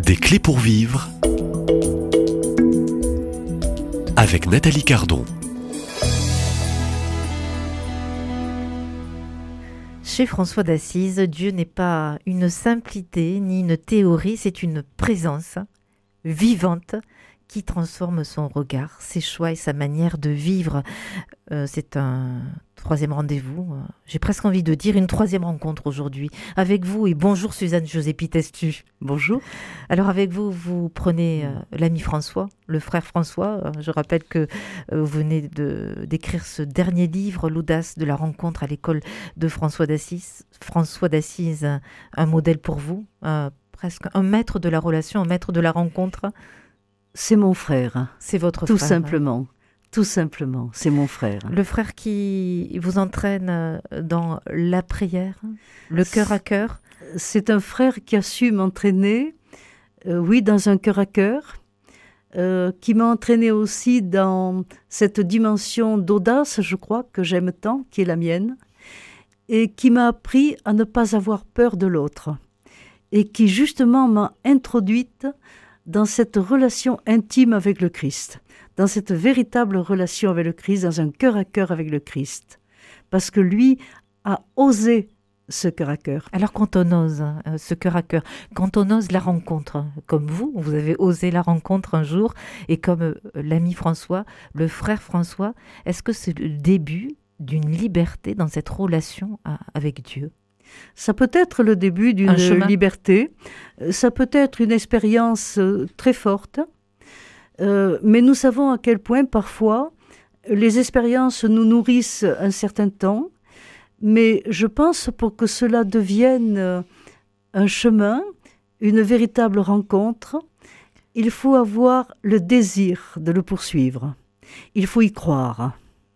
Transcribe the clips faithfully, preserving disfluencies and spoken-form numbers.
Des clés pour vivre avec Nathalie Cardon. Chez François d'Assise, Dieu n'est pas une simple idée ni une théorie, c'est une présence vivante qui transforme son regard, ses choix et sa manière de vivre. Euh, c'est un troisième rendez-vous, euh, j'ai presque envie de dire une troisième rencontre aujourd'hui avec vous. Et bonjour Suzanne Joséphi-Testu. Bonjour. Alors avec vous, vous prenez euh, l'ami François, le frère François. Euh, je rappelle que euh, vous venez de, d'écrire ce dernier livre, L'audace de la rencontre à l'école de François d'Assise. François d'Assise, un, un modèle pour vous, euh, presque un maître de la relation, un maître de la rencontre. C'est mon frère. C'est votre Tout frère. Tout simplement. Tout simplement, c'est mon frère. Le frère qui vous entraîne dans la prière, le cœur à cœur. C'est un frère qui a su m'entraîner, euh, oui, dans un cœur à cœur, euh, qui m'a entraîné aussi dans cette dimension d'audace, je crois, que j'aime tant, qui est la mienne, et qui m'a appris à ne pas avoir peur de l'autre, et qui justement m'a introduite dans cette relation intime avec le Christ, dans cette véritable relation avec le Christ, dans un cœur à cœur avec le Christ. Parce que lui a osé ce cœur à cœur. Alors quand on ose euh, ce cœur à cœur, quand on ose la rencontre, comme vous, vous avez osé la rencontre un jour, et comme euh, l'ami François, le frère François, est-ce que c'est le début d'une liberté dans cette relation à, avec Dieu ? Ça peut être le début d'une liberté, ça peut être une expérience très forte, euh, mais nous savons à quel point parfois les expériences nous nourrissent un certain temps, mais je pense pour que cela devienne un chemin, une véritable rencontre, il faut avoir le désir de le poursuivre, il faut y croire.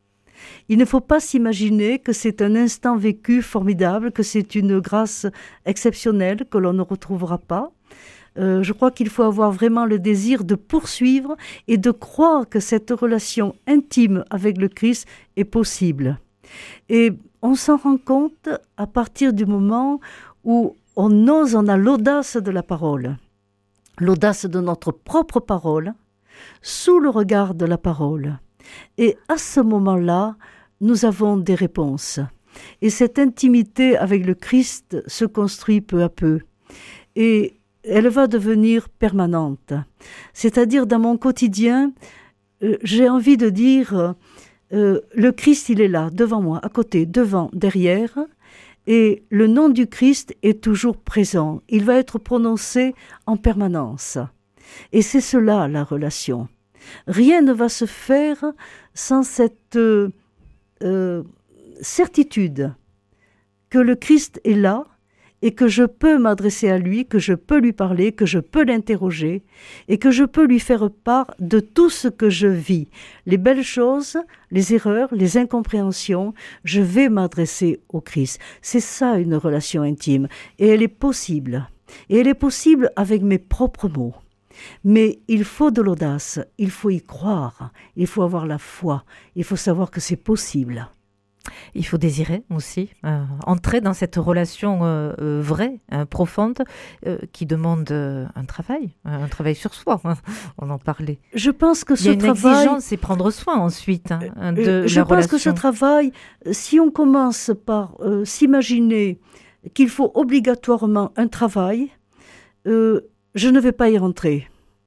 Il ne faut pas s'imaginer que c'est un instant vécu formidable, que c'est une grâce exceptionnelle que l'on ne retrouvera pas. Euh, je crois qu'il faut avoir vraiment le désir de poursuivre et de croire que cette relation intime avec le Christ est possible. Et on s'en rend compte à partir du moment où on ose, on a l'audace de la parole, l'audace de notre propre parole, sous le regard de la parole. Et à ce moment-là, nous avons des réponses. Et cette intimité avec le Christ se construit peu à peu. Et elle va devenir permanente. C'est-à-dire, dans mon quotidien, euh, j'ai envie de dire, euh, le Christ, il est là, devant moi, à côté, devant, derrière. Et le nom du Christ est toujours présent. Il va être prononcé en permanence. Et c'est cela, la relation. Rien ne va se faire sans cette euh, euh, certitude que le Christ est là et que je peux m'adresser à lui, que je peux lui parler, que je peux l'interroger et que je peux lui faire part de tout ce que je vis. Les belles choses, les erreurs, les incompréhensions, je vais m'adresser au Christ. C'est ça une relation intime et elle est possible. Et elle est possible avec mes propres mots. Mais il faut de l'audace, il faut y croire, il faut avoir la foi, il faut savoir que c'est possible. Il faut désirer aussi, euh, entrer dans cette relation euh, euh, vraie, euh, profonde, euh, qui demande euh, un travail, un travail sur soi, hein, on en parlait. Je pense que ce travail... Il y a une travail... exigence, c'est prendre soin ensuite hein, de euh, la Je relation. pense que ce travail, si on commence par euh, s'imaginer qu'il faut obligatoirement un travail, euh, je ne vais pas y rentrer.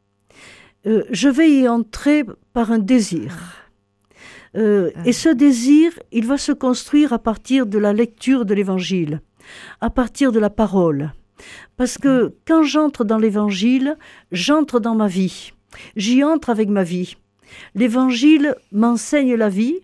Euh, je vais y entrer par un désir. Euh, ah. Et ce désir, il va se construire à partir de la lecture de l'Évangile, à partir de la parole. Parce que ah. quand j'entre dans l'Évangile, j'entre dans ma vie. J'y entre avec ma vie. L'Évangile m'enseigne la vie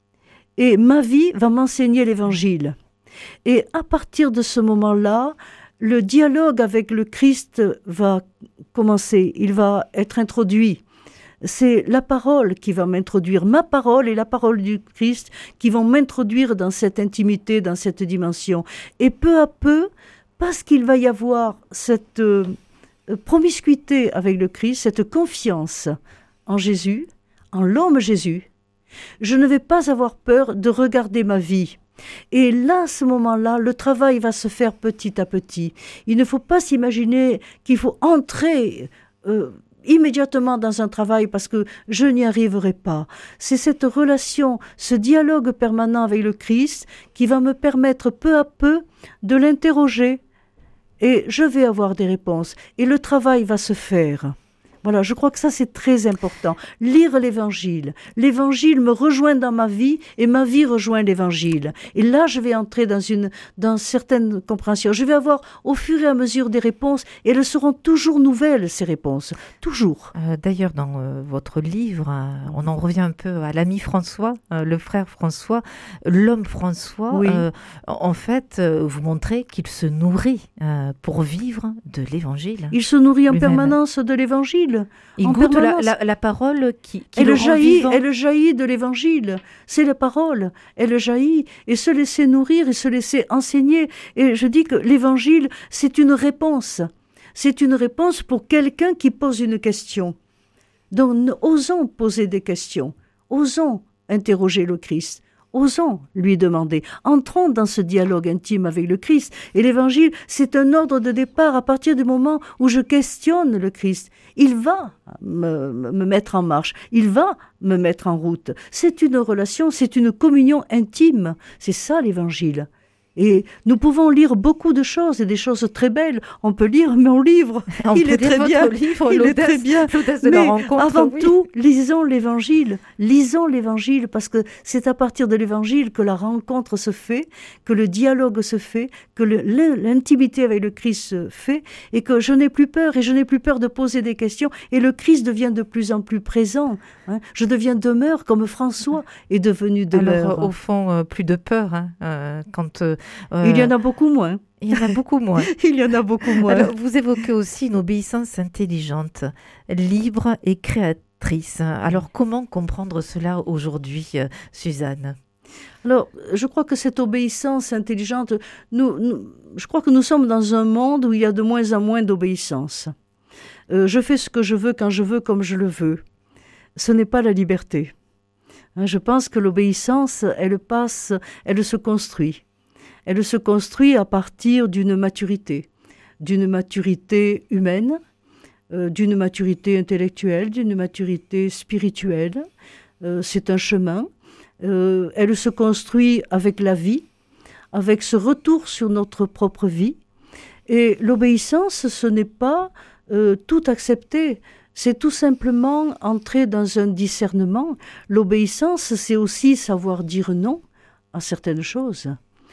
et ma vie va m'enseigner l'Évangile. Et à partir de ce moment-là, le dialogue avec le Christ va commencer, il va être introduit. C'est la parole qui va m'introduire, ma parole et la parole du Christ qui vont m'introduire dans cette intimité, dans cette dimension. Et peu à peu, parce qu'il va y avoir cette euh, promiscuité avec le Christ, cette confiance en Jésus, en l'homme Jésus, je ne vais pas avoir peur de regarder ma vie Et là, à ce moment-là, le travail va se faire petit à petit. Il ne faut pas s'imaginer qu'il faut entrer euh, immédiatement dans un travail parce que je n'y arriverai pas. C'est cette relation, ce dialogue permanent avec le Christ qui va me permettre peu à peu de l'interroger et je vais avoir des réponses. Et le travail va se faire. Voilà, je crois que ça c'est très important. Lire l'Évangile. L'Évangile me rejoint dans ma vie et ma vie rejoint l'Évangile. Et là, je vais entrer dans une dans certaines compréhensions. Je vais avoir au fur et à mesure des réponses et elles seront toujours nouvelles, ces réponses. Toujours. Euh, d'ailleurs, dans euh, votre livre, euh, on en revient un peu à l'ami François, euh, le frère François, l'homme François. Oui. Euh, en fait, euh, vous montrez qu'il se nourrit euh, pour vivre de l'Évangile. Il se nourrit en lui-même. permanence de l'Évangile. Il en goûte la, permanence. la, la parole qui, qui elle le jaillit, rend vivant. Elle jaillit de l'Évangile. C'est la parole. Elle jaillit. Et se laisser nourrir et se laisser enseigner. Et je dis que l'Évangile, c'est une réponse. C'est une réponse pour quelqu'un qui pose une question. Donc, osons poser des questions. Osons interroger le Christ. Osons lui demander. Entrons dans ce dialogue intime avec le Christ. Et l'Évangile, c'est un ordre de départ à partir du moment où je questionne le Christ. Il va me, me mettre en marche. Il va me mettre en route. C'est une relation, c'est une communion intime. C'est ça l'Évangile. Et nous pouvons lire beaucoup de choses et des choses très belles. On peut lire mon livre. On il peut est lire très votre bien. livre, il est l'audace, très bien. l'audace de Mais la rencontre. avant oui. tout, lisons l'Évangile. Lisons l'Évangile parce que c'est à partir de l'Évangile que la rencontre se fait, que le dialogue se fait, que le, l'intimité avec le Christ se fait et que je n'ai plus peur et je n'ai plus peur de poser des questions et le Christ devient de plus en plus présent. Hein. Je deviens demeure comme François est devenu demeure. Alors, au fond, euh, plus de peur hein, euh, quand... Euh, il y en a beaucoup moins. Il y en a beaucoup moins. Il y en a beaucoup moins. Alors, vous évoquez aussi une obéissance intelligente, libre et créatrice. Alors, comment comprendre cela aujourd'hui, euh, Suzanne ? Alors, je crois que cette obéissance intelligente, nous, nous, je crois que nous sommes dans un monde où il y a de moins en moins d'obéissance. Euh, je fais ce que je veux quand je veux, comme je le veux. Ce n'est pas la liberté. Hein, je pense que l'obéissance, elle passe, elle se construit. Elle se construit à partir d'une maturité, d'une maturité humaine, euh, d'une maturité intellectuelle, d'une maturité spirituelle. Euh, c'est un chemin. Euh, elle se construit avec la vie, avec ce retour sur notre propre vie. Et l'obéissance, ce n'est pas euh, tout accepter. C'est tout simplement entrer dans un discernement. L'obéissance, c'est aussi savoir dire non à certaines choses.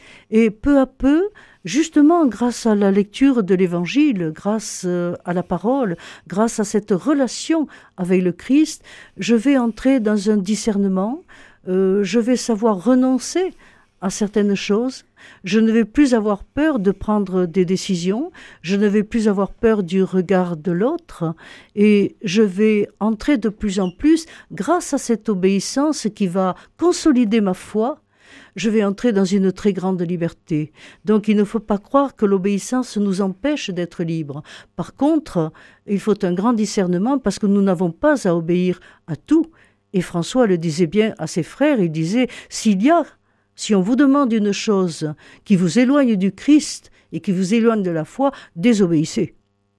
Et peu à peu, justement grâce à la lecture de l'Évangile, grâce à la parole, grâce à cette relation avec le Christ, je vais entrer dans un discernement, euh, je vais savoir renoncer à certaines choses, je ne vais plus avoir peur de prendre des décisions, je ne vais plus avoir peur du regard de l'autre, et je vais entrer de plus en plus, grâce à cette obéissance qui va consolider ma foi, je vais entrer dans une très grande liberté. Donc il ne faut pas croire que l'obéissance nous empêche d'être libres. Par contre, il faut un grand discernement parce que nous n'avons pas à obéir à tout. Et François le disait bien à ses frères, il disait, s'il y a, si on vous demande une chose qui vous éloigne du Christ et qui vous éloigne de la foi, désobéissez.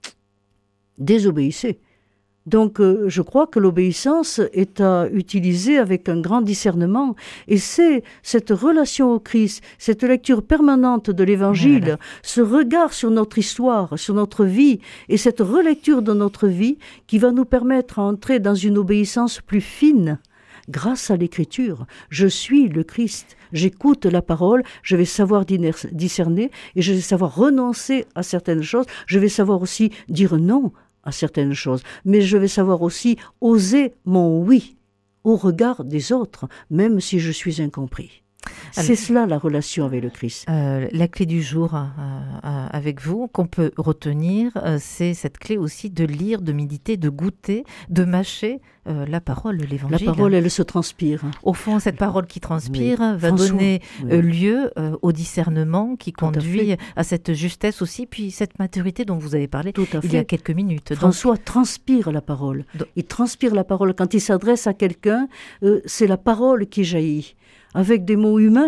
Désobéissez. Donc, euh, je crois que l'obéissance est à utiliser avec un grand discernement. Et c'est cette relation au Christ, cette lecture permanente de l'Évangile, voilà. Ce regard sur notre histoire, sur notre vie, et cette relecture de notre vie qui va nous permettre d'entrer dans une obéissance plus fine. Grâce à l'Écriture, je suis le Christ, j'écoute la parole, je vais savoir discerner et je vais savoir renoncer à certaines choses, je vais savoir aussi dire non à certaines choses, mais je vais savoir aussi oser mon oui au regard des autres, même si je suis incompris. Alors, c'est cela la relation avec le Christ. Euh, la clé du jour euh, euh, avec vous, qu'on peut retenir, euh, c'est cette clé aussi de lire, de méditer, de goûter, de mâcher euh, la parole, l'Évangile. La parole, elle se transpire. Au fond, cette parole qui transpire oui. va François, donner oui. euh, lieu euh, au discernement qui Tout conduit à, à cette justesse aussi, puis cette maturité dont vous avez parlé Tout à il fait. y a quelques minutes. François Donc, transpire la parole. Donc, il transpire la parole. Quand il s'adresse à quelqu'un, euh, c'est la parole qui jaillit. Avec des mots humains,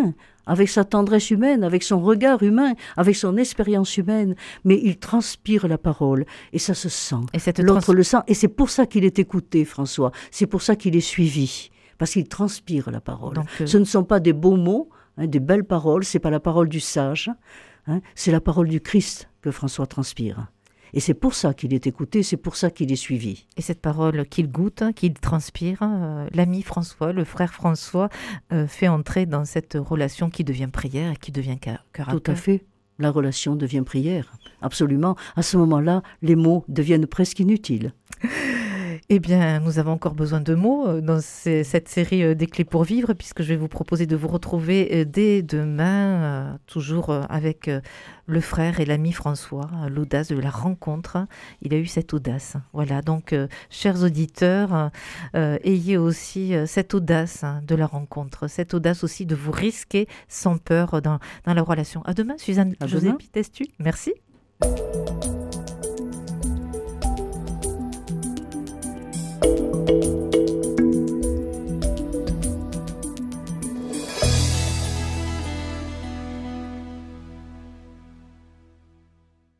avec sa tendresse humaine, avec son regard humain, avec son expérience humaine, mais il transpire la parole, et ça se sent. Et cette L'autre trans- le sent, et c'est pour ça qu'il est écouté, François, c'est pour ça qu'il est suivi, parce qu'il transpire la parole. Donc, euh... Ce ne sont pas des beaux mots, hein, des belles paroles, c'est pas la parole du sage, hein, c'est la parole du Christ que François transpire. Et c'est pour ça qu'il est écouté, c'est pour ça qu'il est suivi. Et cette parole qu'il goûte, qu'il transpire, euh, l'ami François, le frère François, euh, fait entrer dans cette relation qui devient prière et qui devient cœur à cœur. Tout à fait. La relation devient prière. Absolument. À ce moment-là, les mots deviennent presque inutiles. Eh bien, nous avons encore besoin de mots dans ces, cette série des clés pour vivre, puisque je vais vous proposer de vous retrouver dès demain, euh, toujours avec euh, le frère et l'ami François, l'audace de la rencontre. Il a eu cette audace. Voilà, donc, euh, chers auditeurs, euh, ayez aussi euh, cette audace hein, de la rencontre, cette audace aussi de vous risquer sans peur dans, dans la relation. À demain, Suzanne José Pitestu. Merci.